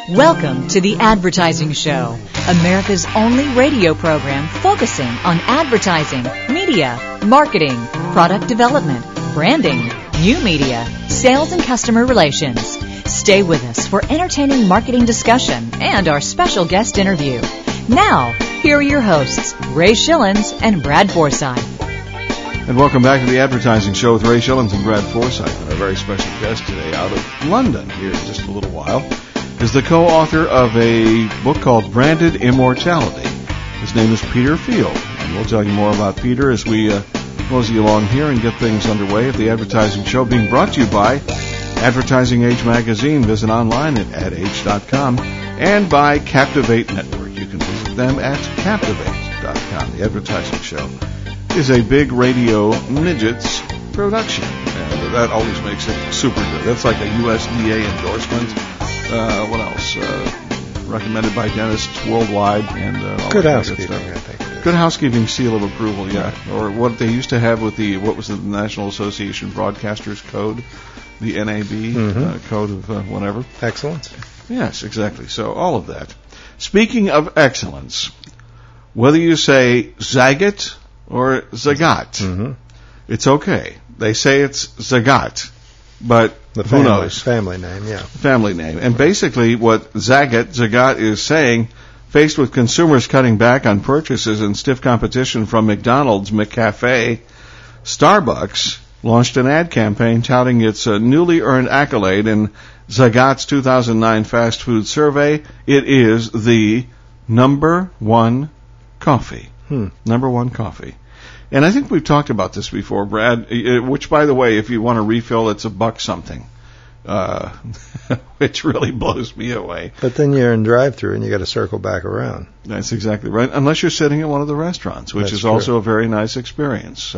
Welcome to The Advertising Show, America's only radio program focusing on advertising, media, marketing, product development, branding, new media, sales, and customer relations. Stay with us for entertaining marketing discussion and our special guest interview. Now, here are your hosts, Ray Schillens and Brad Forsythe. And welcome back to The Advertising Show with Ray Schillens and Brad Forsythe. And our very special guest today out of London here in just a little while is the co-author of a book called Branded Immortality. His name is Peter Field, and we'll tell you more about Peter as we mosey along here and get things underway at The Advertising Show, being brought to you by Advertising Age Magazine. Visit online at adage.com, and by Captivate Network. You can visit them at captivate.com. The Advertising Show is a big radio midgets production, and that always makes it super good. That's like a USDA endorsement. What else? Recommended by dentists worldwide, and all good that housekeeping, good I think. Good housekeeping seal of approval, yeah. Or what they used to have with what was the National Association Broadcasters Code, the NAB code of whatever. Excellence. Yes, exactly. So all of that. Speaking of excellence, whether you say Zagat or Zagat, it's okay. They say it's Zagat, but who knows? Family name, yeah. Family name. And basically what Zagat is saying, faced with consumers cutting back on purchases and stiff competition from McDonald's, McCafe, Starbucks launched an ad campaign touting its newly earned accolade in Zagat's 2009 fast food survey. It is the number one coffee. Number one coffee. And I think we've talked about this before, Brad, which, by the way, if you want to refill, it's $1 something, which really blows me away. But then you're in drive-thru and you got to circle back around. That's exactly right, unless you're sitting at one of the restaurants, which is also a very nice experience.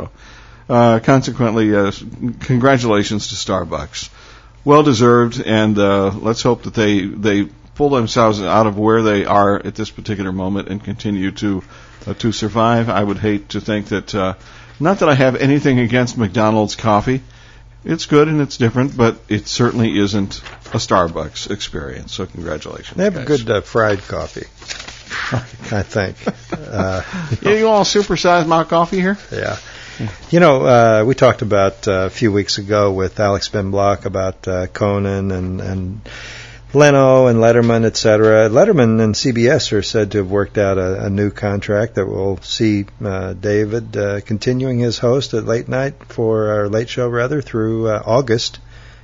Consequently, congratulations to Starbucks. Well-deserved, and let's hope that they pull themselves out of where they are at this particular moment and continue to survive. I would hate to think that, not that I have anything against McDonald's coffee. It's good and it's different, but it certainly isn't a Starbucks experience. So congratulations. They have good fried coffee, I think. You all supersized my coffee here? Yeah. You know, we talked about a few weeks ago with Alex Ben Block about Conan and Leno and Letterman, etc. Letterman and CBS are said to have worked out a new contract that will see David continuing his host at Late Show through August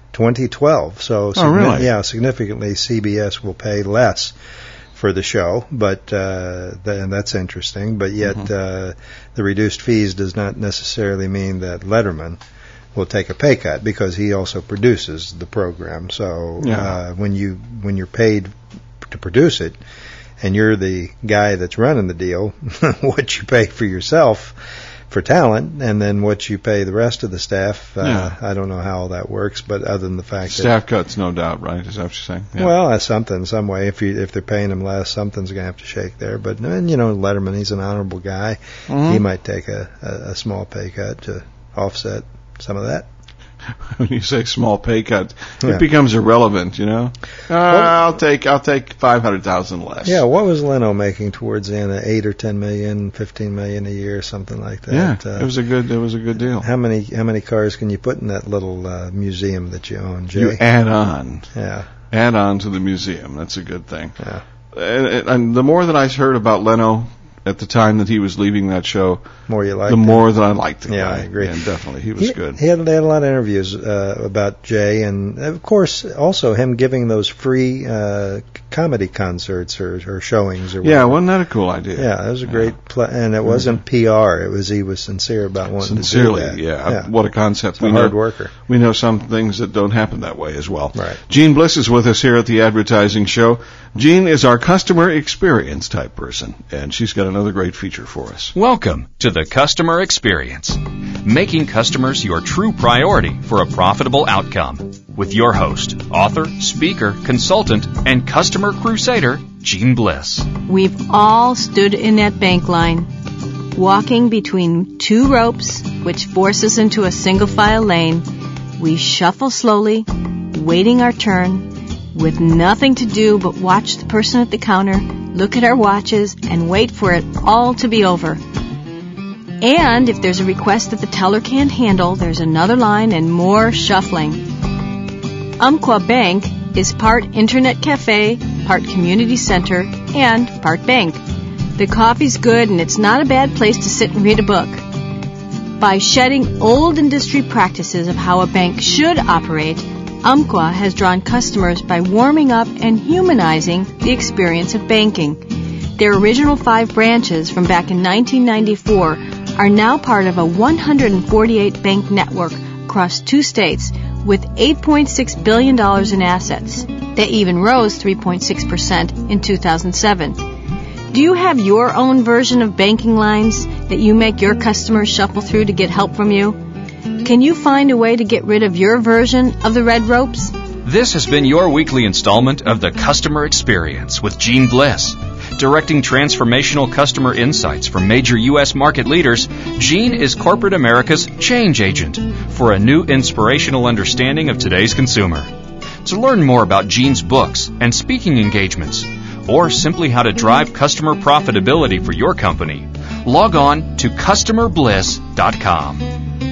2012. So, really? Yeah, significantly, CBS will pay less for the show, but and that's interesting. But yet, the reduced fees does not necessarily mean that Letterman will take a pay cut, because he also produces the program. So when you're paid to produce it, and you're the guy that's running the deal, what you pay for yourself for talent, and then what you pay the rest of the staff, I don't know how all that works, but other than the fact staff cuts, no doubt, right? Is that what you're saying? Yeah. Well, that's something, some way. If they're paying him less, something's going to have to shake there. But Letterman, he's an honorable guy. He might take a small pay cut to offset some of that. When you say small pay cut, it becomes irrelevant, I'll take $500,000 less. Yeah, what was Leno making towards the end? 8 or 10 million, 15 million a year, something like that. Yeah, it was a good deal. How many cars can you put in that little museum that you own, Jay? You add on. Yeah. Add on to the museum. That's a good thing. Yeah. And the more that I heard about Leno at the time that he was leaving that show, more that I liked him. Yeah, I agree. And definitely, he was good. He had a lot of interviews about Jay, and of course, also him giving those free comedy concerts or showings. Or whatever. Wasn't that a cool idea? Yeah, it was a great and it wasn't PR. He was sincere about wanting to do that. Yeah. What a concept. He's a hard worker. We know some things that don't happen that way as well. Right. Jean Bliss is with us here at the Advertising Show. Jean is our customer experience type person, and she's got another great feature for us. Welcome to the Customer Experience, making customers your true priority for a profitable outcome. With your host, author, speaker, consultant, and customer crusader, Jean Bliss. We've all stood in that bank line, walking between two ropes, which force us into a single file lane. We shuffle slowly, waiting our turn, with nothing to do but watch the person at the counter, look at our watches, and wait for it all to be over. And if there's a request that the teller can't handle, there's another line and more shuffling. Umpqua Bank is part internet cafe, part community center, and part bank. The coffee's good and it's not a bad place to sit and read a book. By shedding old industry practices of how a bank should operate, Umpqua has drawn customers by warming up and humanizing the experience of banking. Their original 5 branches from back in 1994 are now part of a 148 bank network across 2 states with $8.6 billion in assets. They even rose 3.6% in 2007. Do you have your own version of banking lines that you make your customers shuffle through to get help from you? Can you find a way to get rid of your version of the red ropes? This has been your weekly installment of The Customer Experience with Gene Bliss. Directing transformational customer insights from major U.S. market leaders, Gene is corporate America's change agent for a new inspirational understanding of today's consumer. To learn more about Gene's books and speaking engagements, or simply how to drive customer profitability for your company, log on to customerbliss.com.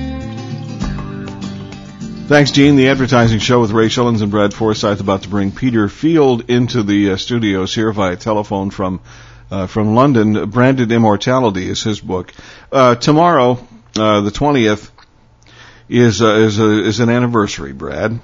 Thanks, Gene. The Advertising Show with Ray Shillings and Brad Forsythe about to bring Peter Field into the studios here via telephone from London. Branded Immortality is his book. Tomorrow, the 20th, is an anniversary, Brad.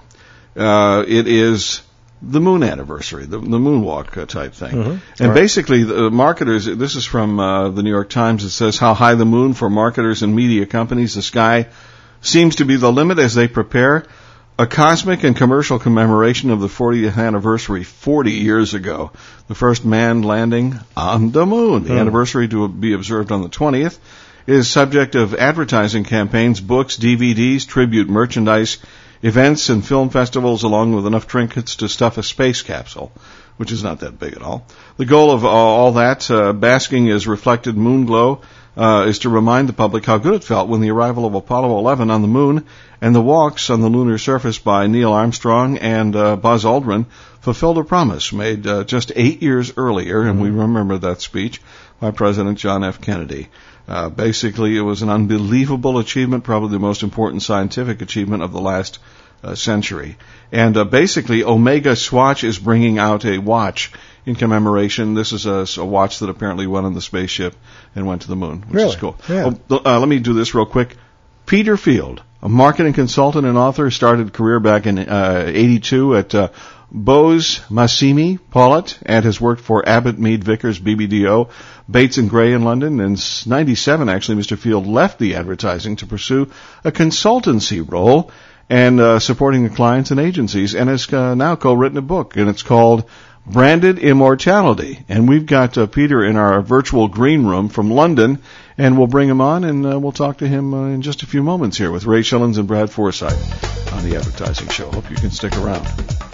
It is the moon anniversary, the moonwalk type thing. Mm-hmm. And basically, the marketers, this is from the New York Times, it says how high the moon for marketers and media companies, the sky seems to be the limit as they prepare a cosmic and commercial commemoration of the 40th anniversary 40 years ago. The first manned landing on the moon. The anniversary to be observed on the 20th is subject of advertising campaigns, books, DVDs, tribute merchandise, events, and film festivals, along with enough trinkets to stuff a space capsule, which is not that big at all. The goal of all that, basking as reflected moon glow, is to remind the public how good it felt when the arrival of Apollo 11 on the moon and the walks on the lunar surface by Neil Armstrong and Buzz Aldrin fulfilled a promise made just 8 years earlier, and we remember that speech by President John F. Kennedy. Basically, it was an unbelievable achievement, probably the most important scientific achievement of the last century. And basically, Omega Swatch is bringing out a watch in commemoration. This is a watch that apparently went on the spaceship and went to the moon, which is cool. Yeah. Let me do this real quick. Peter Field, a marketing consultant and author, started a career back in 82 at Bose Massimi Pollitt, and has worked for Abbott, Mead, Vickers, BBDO, Bates & Gray in London. In 97, actually, Mr. Field left the advertising to pursue a consultancy role and supporting the clients and agencies, and has now co-written a book, and it's called Branded Immortality. And we've got Peter in our virtual green room from London, and we'll bring him on, and we'll talk to him in just a few moments here with Ray Shillings and Brad Forsythe on the Advertising Show. Hope you can stick around.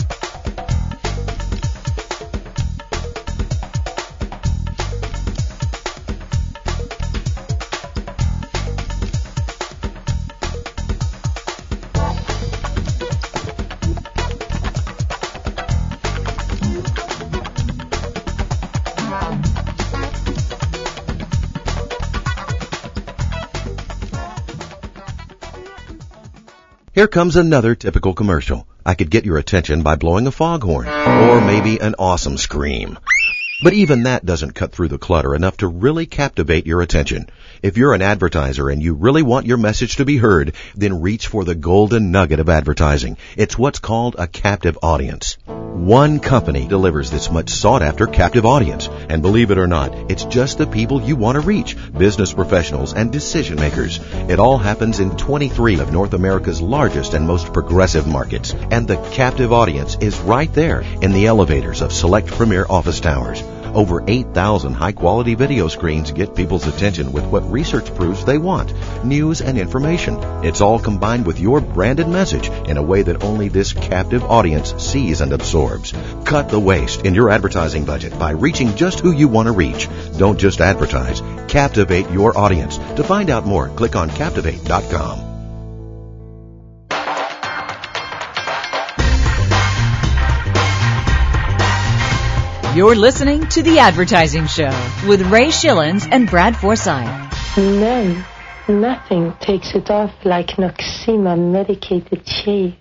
Here comes another typical commercial. I could get your attention by blowing a foghorn, or maybe an awesome scream. But even that doesn't cut through the clutter enough to really captivate your attention. If you're an advertiser and you really want your message to be heard, then reach for the golden nugget of advertising. It's what's called a captive audience. One company delivers this much sought-after captive audience. And believe it or not, it's just the people you want to reach, business professionals and decision makers. It all happens in 23 of North America's largest and most progressive markets. And the captive audience is right there in the elevators of select premier office towers. Over 8,000 high-quality video screens get people's attention with what research proves they want, news and information. It's all combined with your branded message in a way that only this captive audience sees and absorbs. Cut the waste in your advertising budget by reaching just who you want to reach. Don't just advertise. Captivate your audience. To find out more, click on Captivate.com. You're listening to The Advertising Show with Ray Schillens and Brad Forsythe. Men, nothing takes it off like Noxema medicated shave.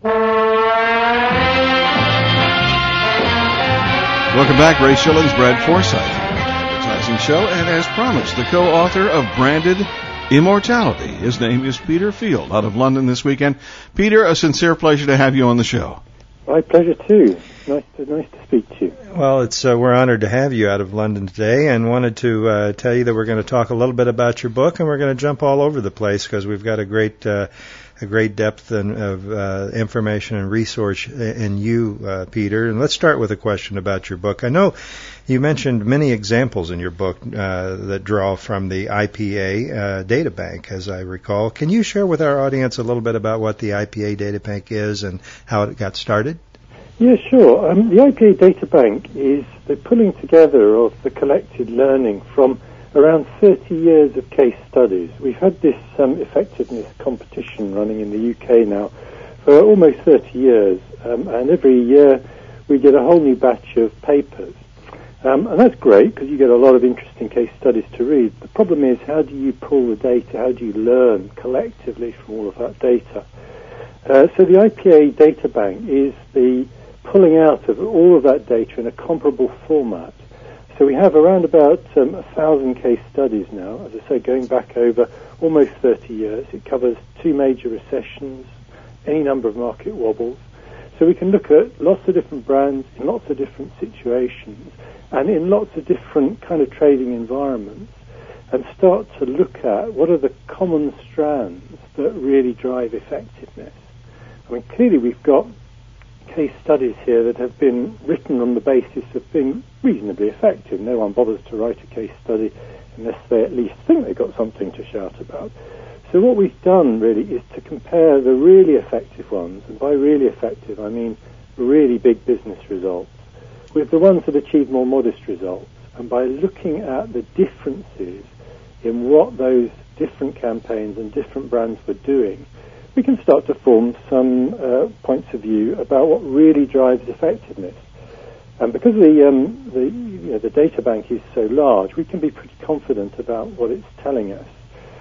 Welcome back, Ray Schillens, Brad Forsythe, Advertising Show, and as promised, the co-author of Branded Immortality. His name is Peter Field, out of London this weekend. Peter, a sincere pleasure to have you on the show. My pleasure too. Nice to speak to you. Well, we're honored to have you out of London today, and wanted to tell you that we're going to talk a little bit about your book, and we're going to jump all over the place because we've got a great depth of information and resource in you, Peter. And let's start with a question about your book. I know you mentioned many examples in your book that draw from the IPA data bank, as I recall. Can you share with our audience a little bit about what the IPA data bank is and how it got started? Yeah, sure. The IPA data bank is the pulling together of the collected learning from around 30 years of case studies. We've had this effectiveness competition running in the UK now for almost 30 years, and every year we get a whole new batch of papers. And that's great because you get a lot of interesting case studies to read. The problem is, how do you pull the data? How do you learn collectively from all of that data? So the IPA data bank is the pulling out of all of that data in a comparable format. So we have around about 1,000 case studies now, as I say, going back over almost 30 years. It covers 2 major recessions, any number of market wobbles. So we can look at lots of different brands in lots of different situations and in lots of different kind of trading environments, and start to look at what are the common strands that really drive effectiveness. I mean, clearly we've got case studies here that have been written on the basis of being reasonably effective. No one bothers to write a case study unless they at least think they've got something to shout about. So what we've done really is to compare the really effective ones, and by really effective I mean really big business results, with the ones that achieve more modest results. And by looking at the differences in what those different campaigns and different brands were doing, we can start to form some points of view about what really drives effectiveness. And because the data bank is so large, we can be pretty confident about what it's telling us.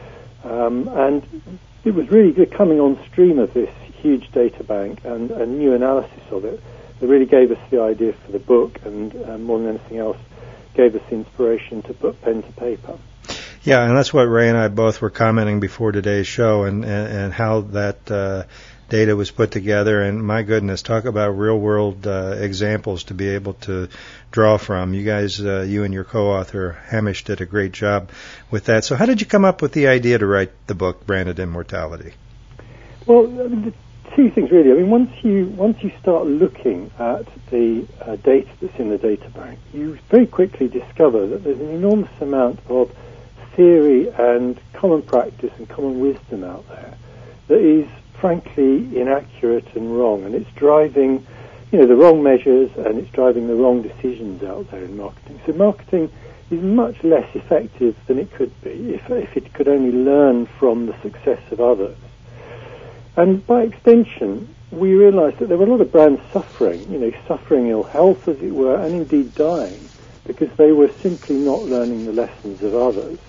And it was really good coming on stream of this huge data bank and a new analysis of it that really gave us the idea for the book, and more than anything else, gave us the inspiration to put pen to paper. Yeah, and that's what Ray and I both were commenting before today's show, and how that data was put together. And my goodness, talk about real-world examples to be able to draw from. You guys, you and your co-author, Hamish, did a great job with that. So how did you come up with the idea to write the book, Branded Immortality? Well, the 2 things really. I mean, once you start looking at the data that's in the data bank, you very quickly discover that there's an enormous amount of theory and common practice and common wisdom out there that is frankly inaccurate and wrong, and it's driving the wrong measures, and it's driving the wrong decisions out there in marketing. So marketing is much less effective than it could be if it could only learn from the success of others. And by extension, we realized that there were a lot of brands suffering ill health, as it were, and indeed dying, because they were simply not learning the lessons of others.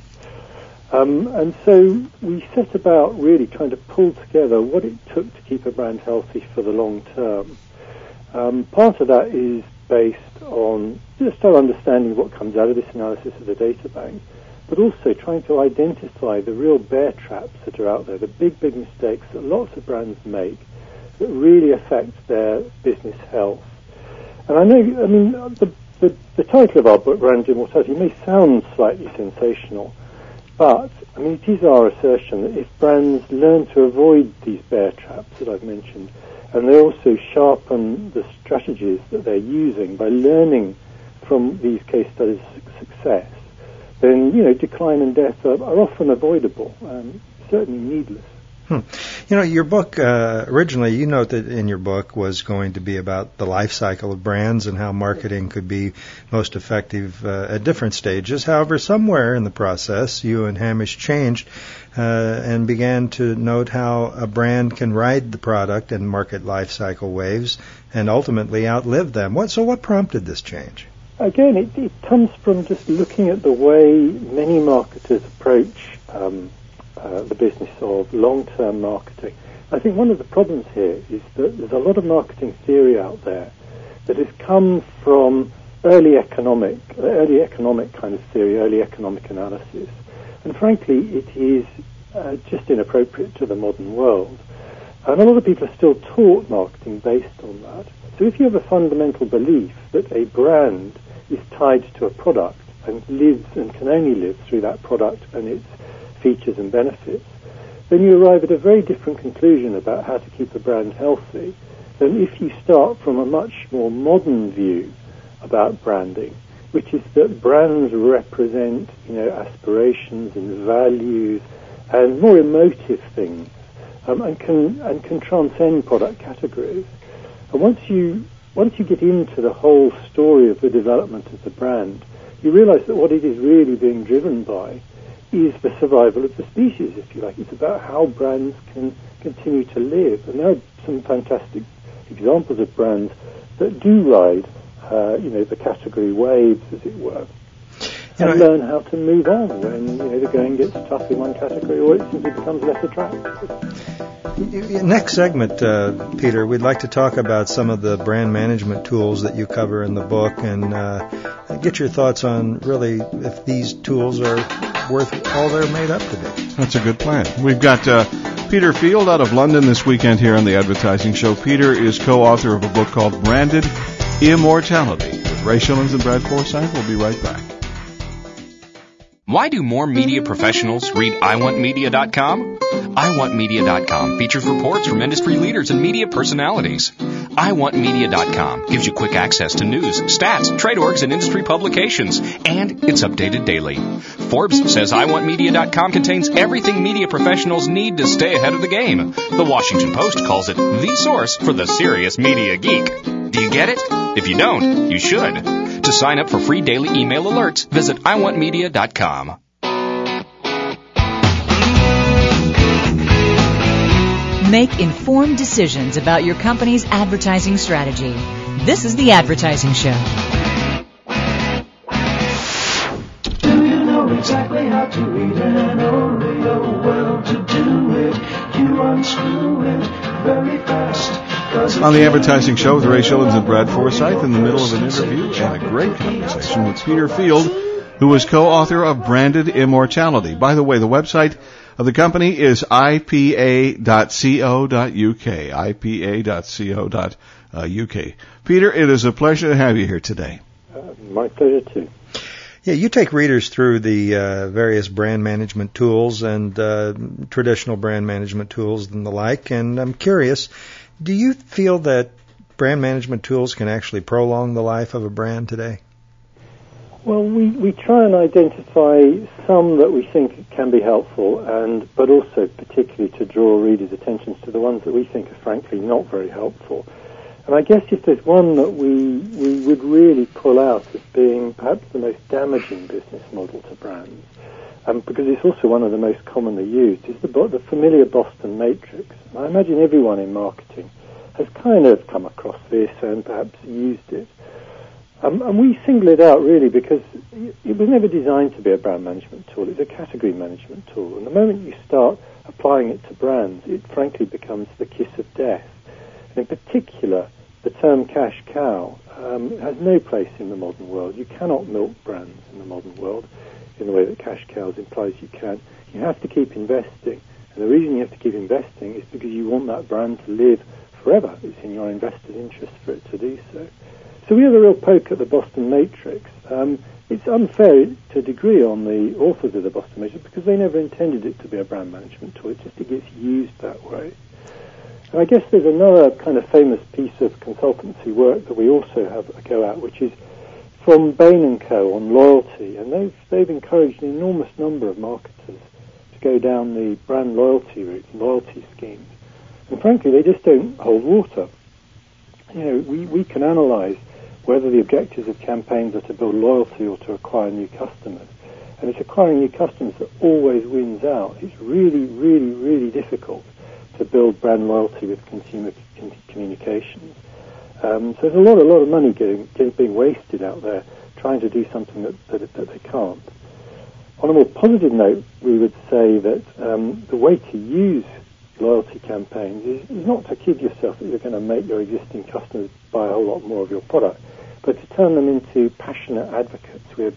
And so we set about really trying to pull together what it took to keep a brand healthy for the long term. Part of that is based on just our understanding of what comes out of this analysis of the data bank, but also trying to identify the real bear traps that are out there, the big mistakes that lots of brands make that really affect their business health. And I know, the title of our book, Branded Immortality, may sound slightly sensational, but it is our assertion that if brands learn to avoid these bear traps that I've mentioned, and they also sharpen the strategies that they're using by learning from these case studies' success, then decline and death are often avoidable, certainly needless. Your book, originally, you note that in your book was going to be about the life cycle of brands and how marketing could be most effective at different stages. However, somewhere in the process, you and Hamish changed and began to note how a brand can ride the product and market life cycle waves and ultimately outlive them. So what prompted this change? again, it comes from just looking at the way many marketers approach the business of long-term marketing. I think one of the problems here is that there's a lot of marketing theory out there that has come from early economic kind of theory, early economic analysis. And frankly, it is just inappropriate to the modern world. And a lot of people are still taught marketing based on that. So if you have a fundamental belief that a brand is tied to a product and lives and can only live through that product and its features and benefits, then you arrive at a very different conclusion about how to keep a brand healthy than if you start from a much more modern view about branding, which is that brands represent, aspirations and values and more emotive things, and can transcend product categories. And once you get into the whole story of the development of the brand, you realize that what it is really being driven by is the survival of the species, if you like. It's about how brands can continue to live. And there are some fantastic examples of brands that do ride, the category waves, as it were, and learn how to move on when the going gets tough in one category or it simply becomes less attractive. Next segment, Peter, we'd like to talk about some of the brand management tools that you cover in the book and get your thoughts on really if these tools are worth all they're made up to be. That's a good plan. We've got Peter Field out of London this weekend here on the Advertising Show. Peter is co-author of a book called Branded Immortality. With Ray Shillings and Brad Forsythe, we'll be right back. Why do more media professionals read iwantmedia.com? iwantmedia.com features reports from industry leaders and media personalities. iwantmedia.com gives you quick access to news, stats, trade orgs, and industry publications, and it's updated daily. Forbes says iwantmedia.com contains everything media professionals need to stay ahead of the game. The Washington Post calls it the source for the serious media geek. Do you get it? If you don't, you should. To sign up for free daily email alerts, visit iwantmedia.com. Make informed decisions about your company's advertising strategy. This is The Advertising Show. Do you know exactly how to read and only know well to do it? You unscrew it very fast. On the Advertising Show with Ray Shillings and Brad Forsythe, in the middle of an interview and a great conversation with Peter Field, who is co-author of Branded Immortality. By the way, the website of the company is ipa.co.uk, ipa.co.uk. Peter, it is a pleasure to have you here today. My pleasure, too. Yeah, you take readers through the various brand management tools and traditional brand management tools and the like, and I'm curious, do you feel that brand management tools can actually prolong the life of a brand today? Well, we try and identify some that we think can be helpful, but also particularly to draw readers' attention to the ones that we think are frankly not very helpful. And I guess if there's one that we would really pull out as being perhaps the most damaging business model to brands, because it's also one of the most commonly used, is the familiar Boston Matrix. And I imagine everyone in marketing has kind of come across this and perhaps used it. And we single it out really because it was never designed to be a brand management tool. It's a category management tool. And the moment you start applying it to brands, it frankly becomes the kiss of death. And in particular, the term cash cow has no place in the modern world. You cannot milk brands in the modern world in the way that cash cows implies you can. You have to keep investing. And the reason you have to keep investing is because you want that brand to live forever. It's in your investors' interest for it to do so. So we have a real poke at the Boston Matrix. It's unfair to a degree on the authors of the Boston Matrix because they never intended it to be a brand management tool. It gets used that way. And I guess there's another kind of famous piece of consultancy work that we also have a go at, which is from Bain & Co. on loyalty. And they've encouraged an enormous number of marketers to go down the brand loyalty route, loyalty schemes. And frankly, they just don't hold water. We can analyze whether the objectives of campaigns are to build loyalty or to acquire new customers. And it's acquiring new customers that always wins out. It's really, really, really difficult to build brand loyalty with consumer communications. So there's a lot of money being wasted out there trying to do something that they can't. On a more positive note, we would say that the way to use loyalty campaigns is not to kid yourself that you're going to make your existing customers buy a whole lot more of your product, but to turn them into passionate advocates. We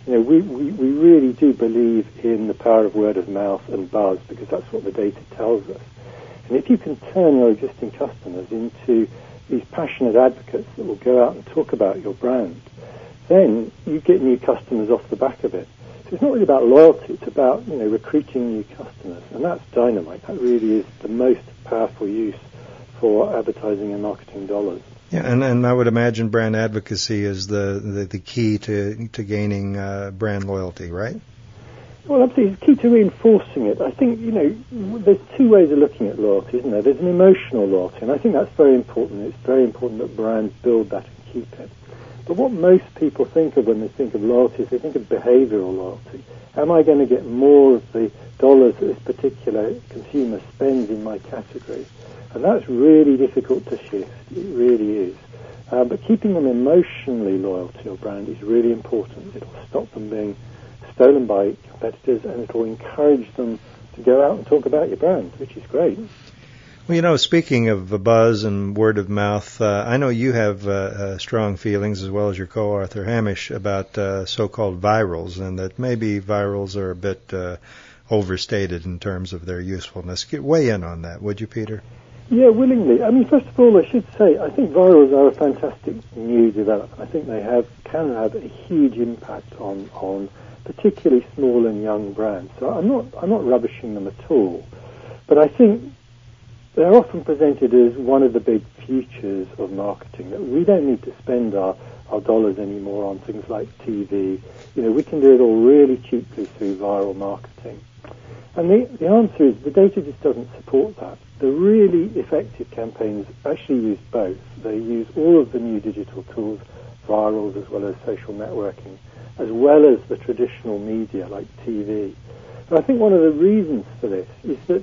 really do believe in the power of word of mouth and buzz, because that's what the data tells us. And if you can turn your existing customers into these passionate advocates that will go out and talk about your brand, then you get new customers off the back of it. So it's not really about loyalty, it's about recruiting new customers, and that's dynamite. That really is the most powerful use for advertising and marketing dollars. Yeah, and I would imagine brand advocacy is the key to gaining brand loyalty, right? Well, absolutely. It's key to reinforcing it. I think, there's two ways of looking at loyalty, isn't there? There's an emotional loyalty, and I think that's very important. It's very important that brands build that and keep it. But what most people think of when they think of loyalty is they think of behavioral loyalty. Am I going to get more of the dollars that this particular consumer spends in my category? And that's really difficult to shift. It really is. But keeping them emotionally loyal to your brand is really important. It'll stop them being stolen by competitors, and it'll encourage them to go out and talk about your brand, which is great. Well, speaking of buzz and word of mouth, I know you have strong feelings, as well as your co-author Hamish, about so-called virals, and that maybe virals are a bit overstated in terms of their usefulness. Weigh in on that, would you, Peter? Yeah, willingly. I mean, first of all, I should say, I think virals are a fantastic new development. I think they can have a huge impact on particularly small and young brands. So I'm not rubbishing them at all. But I think they're often presented as one of the big futures of marketing, that we don't need to spend our dollars anymore on things like TV. We can do it all really cheaply through viral marketing. And the answer is the data just doesn't support that. The really effective campaigns actually use both. They use all of the new digital tools, virals as well as social networking, as well as the traditional media like TV. And I think one of the reasons for this is that,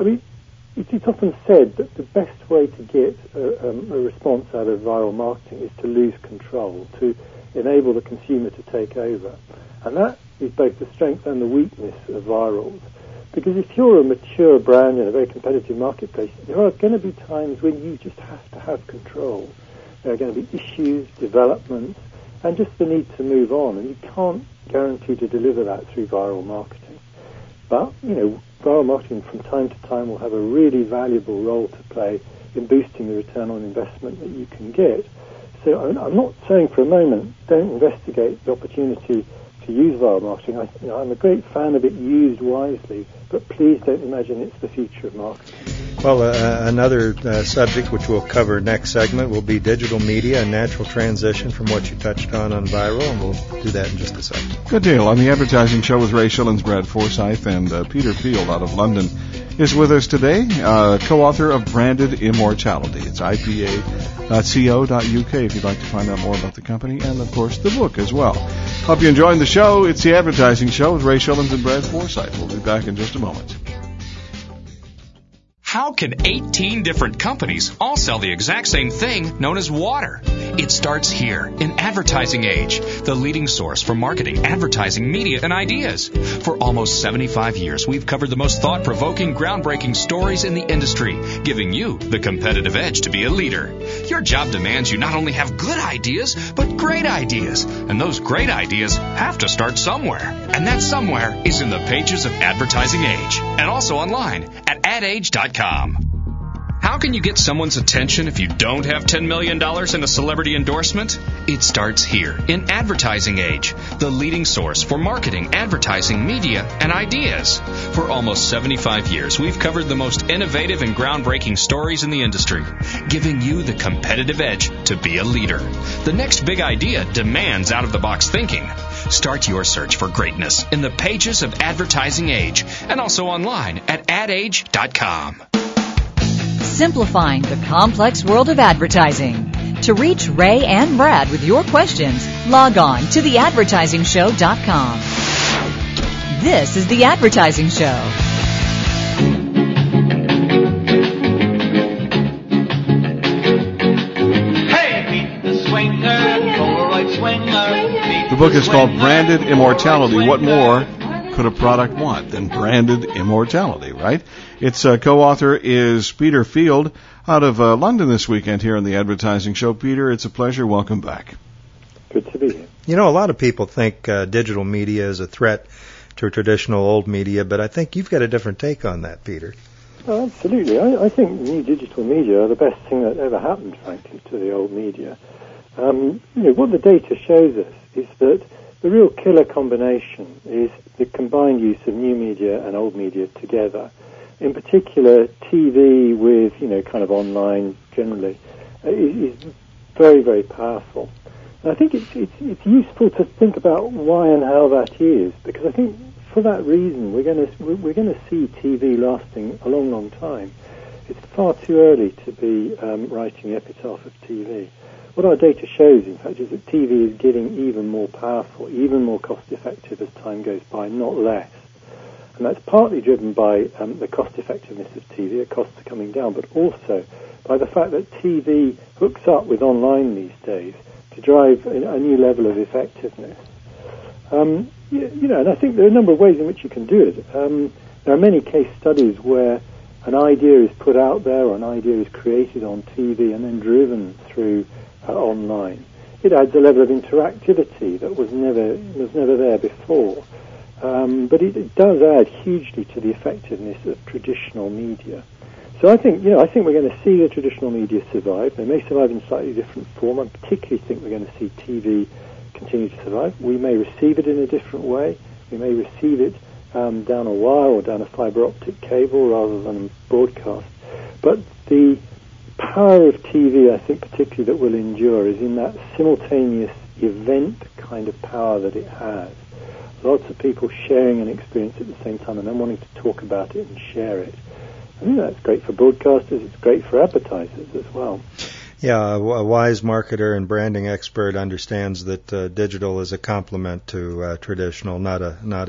it's often said that the best way to get a response out of viral marketing is to lose control, to enable the consumer to take over. And that is both the strength and the weakness of virals. Because if you're a mature brand in a very competitive marketplace, there are going to be times when you just have to have control. There are going to be issues, developments, and just the need to move on. And you can't guarantee to deliver that through viral marketing. But, viral marketing from time to time will have a really valuable role to play in boosting the return on investment that you can get. So I'm not saying for a moment, don't investigate the opportunity to use viral marketing. I'm a great fan of it used wisely, but please don't imagine it's the future of marketing. Well, another subject which we'll cover next segment will be digital media and natural transition from what you touched on viral, and we'll do that in just a second. Good deal. On the Advertising Show with Ray Schillens, Brad Forsythe, and Peter Field out of London is with us today, co-author of Branded Immortality. It's ipa.co.uk if you'd like to find out more about the company, and, of course, the book as well. Hope you're enjoying the show. It's the Advertising Show with Ray Schillens and Brad Forsythe. We'll be back in just a moment. How can 18 different companies all sell the exact same thing known as water? It starts here in Advertising Age, the leading source for marketing, advertising, media, and ideas. For almost 75 years, we've covered the most thought-provoking, groundbreaking stories in the industry, giving you the competitive edge to be a leader. Your job demands you not only have good ideas, but great ideas. And those great ideas have to start somewhere. And that somewhere is in the pages of Advertising Age, and also online at adage.com. How can you get someone's attention if you don't have $10 million in a celebrity endorsement? It starts here in Advertising Age, the leading source for marketing, advertising, media, and ideas. For almost 75 years, we've covered the most innovative and groundbreaking stories in the industry, giving you the competitive edge to be a leader. The next big idea demands out-of-the-box thinking. Start your search for greatness in the pages of Advertising Age, and also online at adage.com. Simplifying the complex world of advertising. To reach Ray and Brad with your questions, log on to theadvertisingshow.com. This is The Advertising Show. Hey, meet the swinger, Polaroid swinger, meet book is called Branded Immortality. What more could a product want than branded immortality, right? Its co-author is Peter Field out of London this weekend here on the Advertising Show. Peter, it's a pleasure. Welcome back. Good to be here. You know, a lot of people think digital media is a threat to traditional old media, but I think you've got a different take on that, Peter. Oh, absolutely. I think new digital media are the best thing that ever happened, frankly, to the old media. What the data shows us is that the real killer combination is the combined use of new media and old media together. In particular, TV with, kind of online generally, is very, very powerful. And I think it's useful to think about why and how that is, because I think for that reason we're going to see TV lasting a long, long time. It's far too early to be writing the epitaph of TV. What our data shows, in fact, is that TV is getting even more powerful, even more cost-effective as time goes by, not less. And that's partly driven by the cost-effectiveness of TV. The costs are coming down, but also by the fact that TV hooks up with online these days to drive a new level of effectiveness. And I think there are a number of ways in which you can do it. There are many case studies where an idea is put out there or an idea is created on TV and then driven through online. It adds a level of interactivity that was never there before. But it does add hugely to the effectiveness of traditional media. So I think we're going to see the traditional media survive. They may survive in slightly different form. I particularly think we're going to see TV continue to survive. We may receive it in a different way. We may receive it down a wire or down a fiber optic cable rather than broadcast. But the power of TV, I think particularly that will endure, is in that simultaneous event kind of power that it has. Lots of people sharing an experience at the same time and then wanting to talk about it and share it. I think that's great for broadcasters. It's great for advertisers as well. Yeah, a wise marketer and branding expert understands that digital is a complement to traditional, not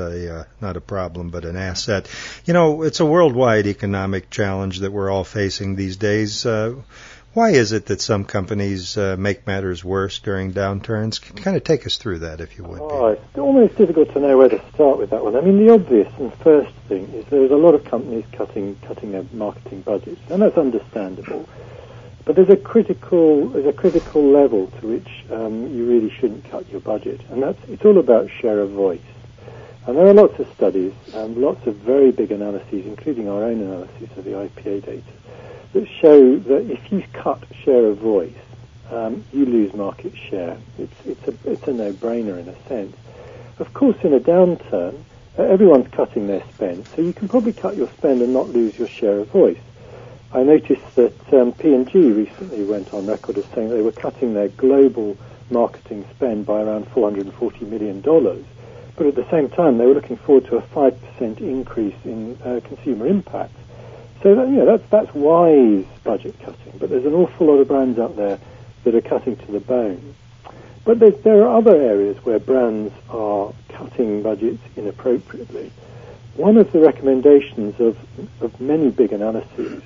a problem, but an asset. It's a worldwide economic challenge that we're all facing these days. Why is it that some companies make matters worse during downturns? Kind of take us through that, if you would. It's almost difficult to know where to start with that one. I mean, the obvious and first thing is there's a lot of companies cutting their marketing budgets, and that's understandable. But there's a critical level to which you really shouldn't cut your budget, and it's all about share of voice. And there are lots of studies and lots of very big analyses, including our own analysis of the IPA data, that show that if you cut share of voice, you lose market share. It's a no-brainer in a sense. Of course, in a downturn, everyone's cutting their spend, so you can probably cut your spend and not lose your share of voice. I noticed that P&G recently went on record as saying they were cutting their global marketing spend by around $440 million, but at the same time they were looking forward to a 5% increase in consumer impact. So that's wise budget cutting, but there's an awful lot of brands out there that are cutting to the bone. But there are other areas where brands are cutting budgets inappropriately. One of the recommendations of many big analyses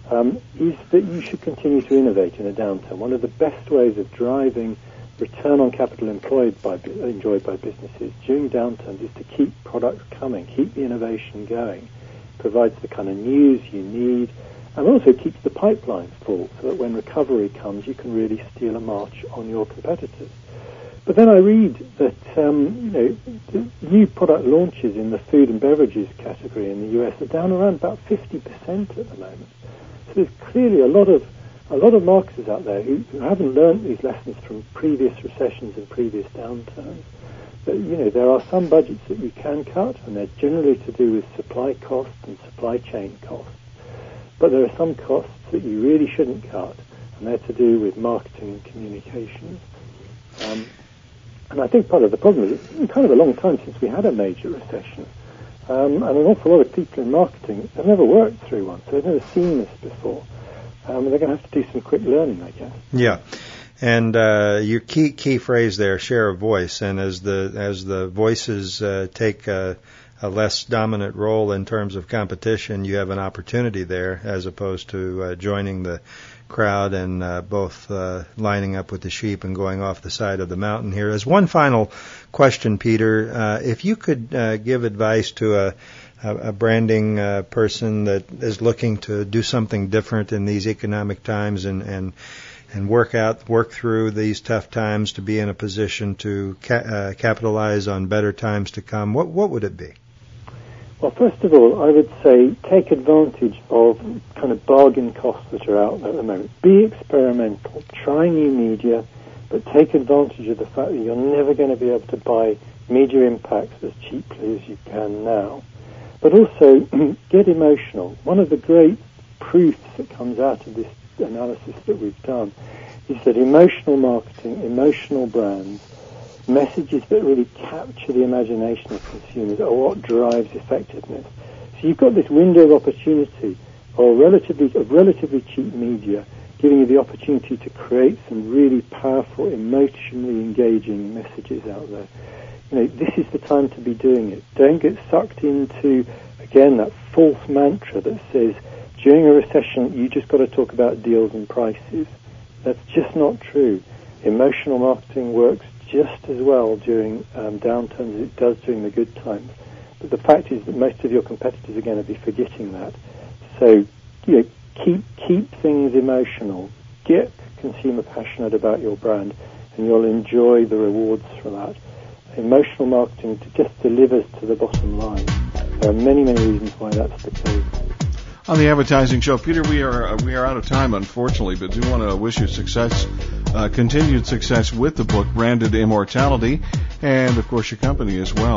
is that you should continue to innovate in a downturn. One of the best ways of driving return on capital enjoyed by businesses during downturns is to keep products coming, keep the innovation going. Provides the kind of news you need, and also keeps the pipeline full so that when recovery comes you can really steal a march on your competitors. But then I read that the new product launches in the food and beverages category in the US are down around about 50% at the moment. So there's clearly a lot of marketers out there who haven't learned these lessons from previous recessions and previous downturns. But, there are some budgets that you can cut, and they're generally to do with supply costs and supply chain costs. But there are some costs that you really shouldn't cut, and they're to do with marketing and communications. And I think part of the problem is it's been kind of a long time since we had a major recession. And an awful lot of people in marketing have never worked through one, so they've never seen this before. They're going to have to do some quick learning, I guess. Yeah. And your key phrase there, share of voice, and as the voices take a less dominant role in terms of competition, you have an opportunity there as opposed to joining the crowd and both lining up with the sheep and going off the side of the mountain here. As one final question, Peter, if you could give advice to a branding person that is looking to do something different in these economic times and work through these tough times to be in a position to capitalize on better times to come, what would it be? Well, first of all, I would say take advantage of kind of bargain costs that are out there at the moment. Be experimental, try new media, but take advantage of the fact that you're never going to be able to buy media impacts as cheaply as you can now. But also, get emotional. One of the great proofs that comes out of this analysis that we've done is that emotional marketing, emotional brands, messages that really capture the imagination of consumers are what drives effectiveness. So you've got this window of opportunity of relatively cheap media giving you the opportunity to create some really powerful, emotionally engaging messages out there. This is the time to be doing it. Don't get sucked into, again, that false mantra that says during a recession you just got to talk about deals and prices. That's just not true. Emotional marketing works just as well during downturns as it does during the good times. But the fact is that most of your competitors are going to be forgetting that. So, keep things emotional. Get consumer passionate about your brand, and you'll enjoy the rewards for that. Emotional marketing just delivers to the bottom line. There are many, many reasons why that's the case. On the advertising show, Peter, we are out of time, unfortunately, but do want to wish you success, continued success with the book, Branded Immortality, and, of course, your company as well,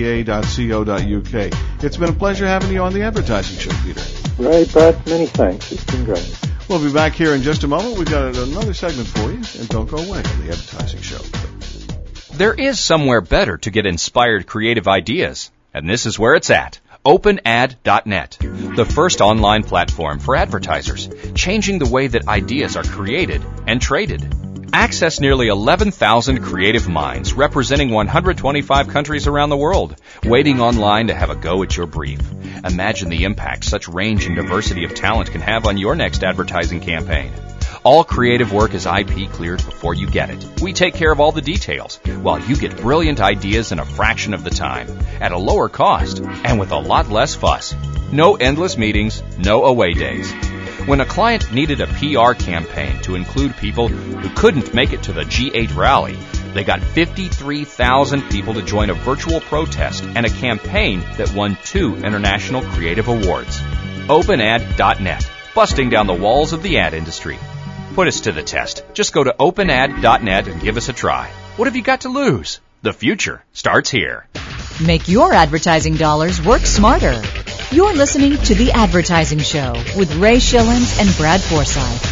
ipa.co.uk. It's been a pleasure having you on the advertising show, Peter. Right, Brad, many thanks. It's been great. We'll be back here in just a moment. We've got another segment for you, and don't go away on the advertising show. There is somewhere better to get inspired creative ideas, and this is where it's at. OpenAd.net, the first online platform for advertisers, changing the way that ideas are created and traded. Access nearly 11,000 creative minds representing 125 countries around the world, waiting online to have a go at your brief. Imagine the impact such range and diversity of talent can have on your next advertising campaign. All creative work is IP cleared before you get it. We take care of all the details, while you get brilliant ideas in a fraction of the time, at a lower cost, and with a lot less fuss. No endless meetings, no away days. When a client needed a PR campaign to include people who couldn't make it to the G8 rally, they got 53,000 people to join a virtual protest and a campaign that won 2 international creative awards. OpenAd.net, busting down the walls of the ad industry. Put us to the test. Just go to openad.net and give us a try. What have you got to lose? The future starts here. Make your advertising dollars work smarter. You're listening to The Advertising Show with Ray Schillens and Brad Forsythe.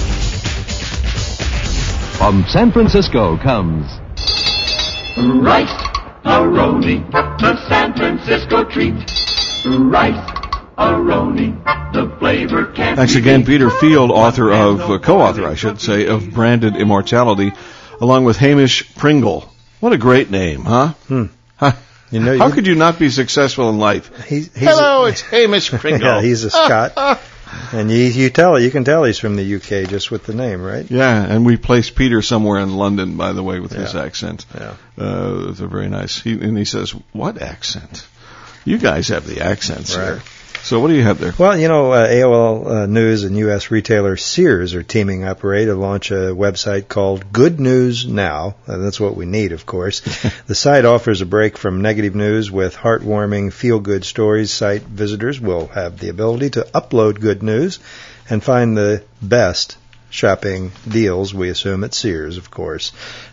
From San Francisco comes Rice-A-Roni, the San Francisco treat. Rice-A-Roni, the flavor can't Thanks again, Peter Field, co-author, I should say, of Branded Immortality, along with Hamish Pringle. What a great name, huh? How could you not be successful in life? Hello, it's Hamish Pringle. Yeah, he's a Scot. And you can tell he's from the UK just with the name, right? Yeah, and we placed Peter somewhere in London, by the way, with his accent. Yeah. It's a very nice. He says, "What accent? You guys have the accents here." So what do you have there? Well, AOL News and U.S. retailer Sears are teaming up, Ray, to launch a website called Good News Now. And that's what we need, of course. The site offers a break from negative news with heartwarming, feel-good stories. Site visitors will have the ability to upload good news and find the best shopping deals, we assume, at Sears, of course.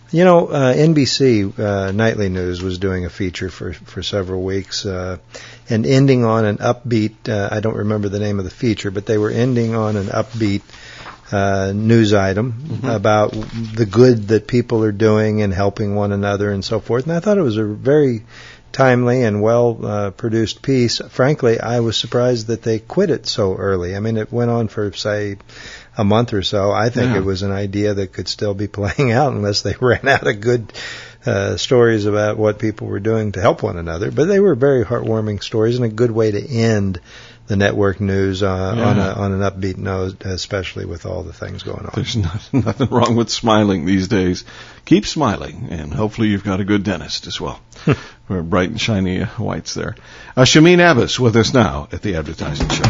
NBC Nightly News was doing a feature for several weeks and ending on an upbeat, I don't remember the name of the feature, but they were ending on an upbeat news item about the good that people are doing and helping one another and so forth. And I thought it was a very timely and well-produced piece. Frankly, I was surprised that they quit it so early. I mean, it went on for, say, a month or so. I think it was an idea that could still be playing out unless they ran out of good stories about what people were doing to help one another. But they were very heartwarming stories and a good way to end the network news on an upbeat note, especially with all the things going on. There's nothing wrong with smiling these days. Keep smiling, and hopefully you've got a good dentist as well. For bright and shiny whites there. Shameen Abbas with us now at the Advertising Show.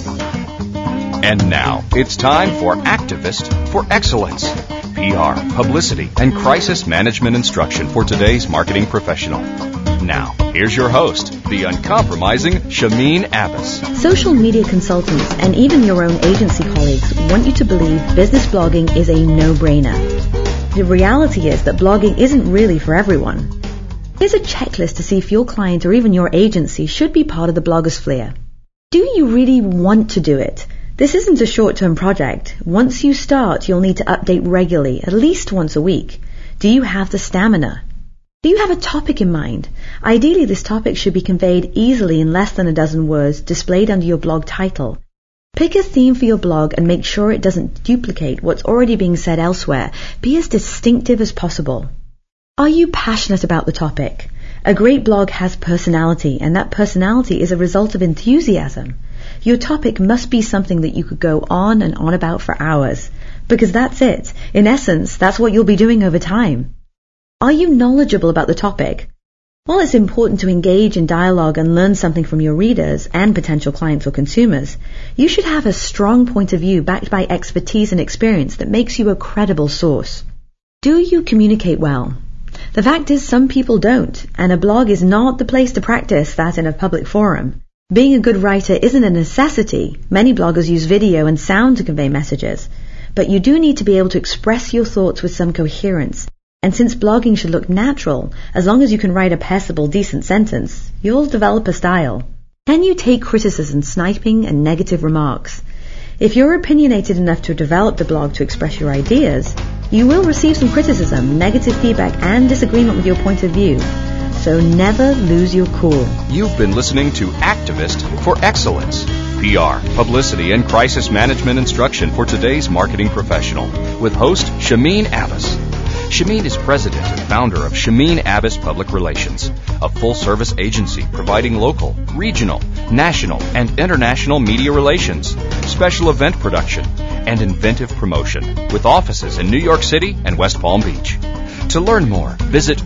And now, it's time for Activist for Excellence. PR, publicity, and crisis management instruction for today's marketing professional. Now, here's your host, the uncompromising Shameen Abbas. Social media consultants and even your own agency colleagues want you to believe business blogging is a no-brainer. The reality is that blogging isn't really for everyone. Here's a checklist to see if your client or even your agency should be part of the blogosphere. Do you really want to do it? This isn't a short-term project. Once you start, you'll need to update regularly, at least once a week. Do you have the stamina? Do you have a topic in mind? Ideally, this topic should be conveyed easily in less than a dozen words displayed under your blog title. Pick a theme for your blog and make sure it doesn't duplicate what's already being said elsewhere. Be as distinctive as possible. Are you passionate about the topic? A great blog has personality, and that personality is a result of enthusiasm. Your topic must be something that you could go on and on about for hours, because that's it. In essence, that's what you'll be doing over time. Are you knowledgeable about the topic? While it's important to engage in dialogue and learn something from your readers and potential clients or consumers, you should have a strong point of view backed by expertise and experience that makes you a credible source. Do you communicate well? The fact is, some people don't, and a blog is not the place to practice that in a public forum. Being a good writer isn't a necessity. Many bloggers use video and sound to convey messages, but you do need to be able to express your thoughts with some coherence. And since blogging should look natural, as long as you can write a passable, decent sentence, you'll develop a style. Can you take criticism, sniping, and negative remarks? If you're opinionated enough to develop the blog to express your ideas, you will receive some criticism, negative feedback, and disagreement with your point of view. So never lose your cool. You've been listening to Activist for Excellence. PR, publicity, and crisis management instruction for today's marketing professional with host Shameen Abbas. Shameen is president and founder of Shameen Abbas Public Relations, a full-service agency providing local, regional, national, and international media relations, special event production, and inventive promotion, with offices in New York City and West Palm Beach. To learn more, visit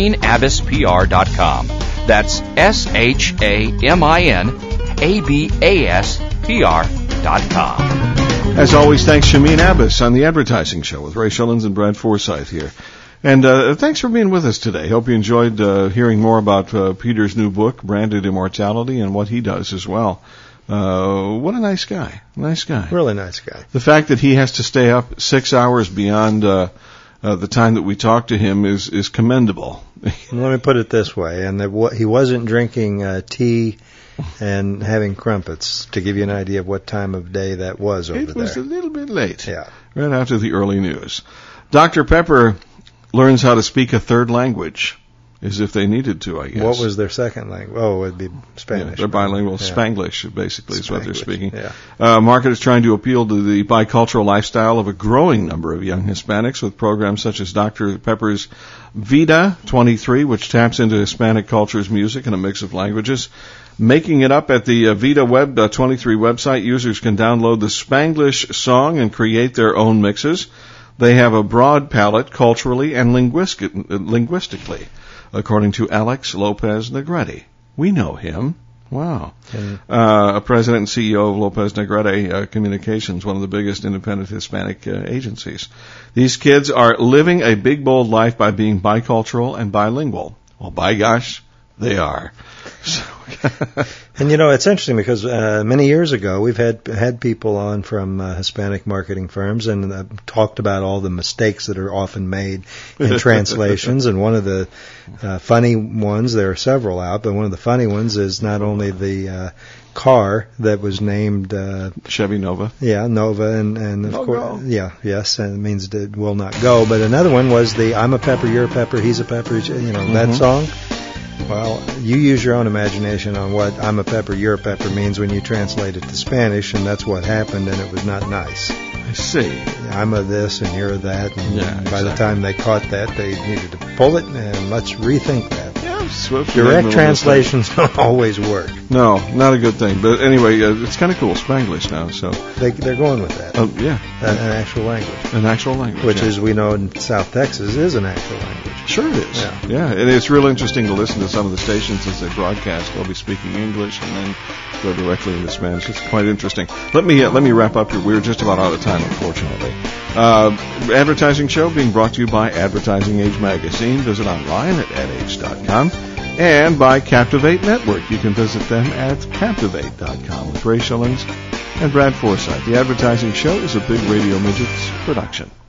ShameenAbbasPR.com. That's ShameenAbbasPR.com. As always, thanks Shameen Abbas on the Advertising Show with Ray Shillings and Brad Forsythe here. And thanks for being with us today. Hope you enjoyed hearing more about Peter's new book, Branded Immortality, and what he does as well. What a nice guy. Nice guy. Really nice guy. The fact that he has to stay up 6 hours beyond the time that we talked to him is commendable. Let me put it this way, and he wasn't drinking tea and having crumpets, to give you an idea of what time of day that was over there. It was a little bit late. Yeah. Right after the early news. Dr. Pepper learns how to speak a third language, as if they needed to, I guess. What was their second language? Oh, it would be Spanish. Yeah, they're bilingual. Yeah. Spanglish, basically, is what they're speaking. Yeah. Market is trying to appeal to the bicultural lifestyle of a growing number of young Hispanics with programs such as Dr. Pepper's Vida 23, which taps into Hispanic culture's music in a mix of languages. Making it up at the Vida Web 23 website, users can download the Spanglish song and create their own mixes. They have a broad palette culturally and linguistically, according to Alex Lopez Negrete. We know him. Wow. A president and CEO of Lopez Negrete Communications, one of the biggest independent Hispanic agencies. These kids are living a big, bold life by being bicultural and bilingual. Well, by gosh, they are. And it's interesting because many years ago we've had people on from Hispanic marketing firms and talked about all the mistakes that are often made in translations. And one of the funny ones, there are several out, but one of the funny ones is not only the car that was named Chevy Nova. Yeah, Nova, and of No course, go. yes, and it means it will not go. But another one was the I'm a pepper, you're a pepper, he's a pepper, that song. Well, you use your own imagination on what I'm a pepper, you're a pepper means when you translate it to Spanish, and that's what happened, and it was not nice. I see. I'm a this and you're a that, and by the exactly. time they caught that, they needed to pull it, and let's rethink that. Yeah, Direct translations don't always work. No, not a good thing. But anyway, it's kind of cool. Spanglish now, so They're going with that. Oh, yeah. An actual language. An actual language. Which, yeah. as we know in South Texas, is an actual language. Sure it is. Yeah. And it's real interesting to listen to some of the stations as they broadcast. They'll be speaking English and then go directly into Spanish. It's quite interesting. Let me wrap up here. We're just about out of time, unfortunately. Advertising show being brought to you by Advertising Age Magazine. Visit online at adage.com. And by Captivate Network. You can visit them at Captivate.com with Ray Shillings and Brad Forsythe. The Advertising Show is a Big Radio Midgets production.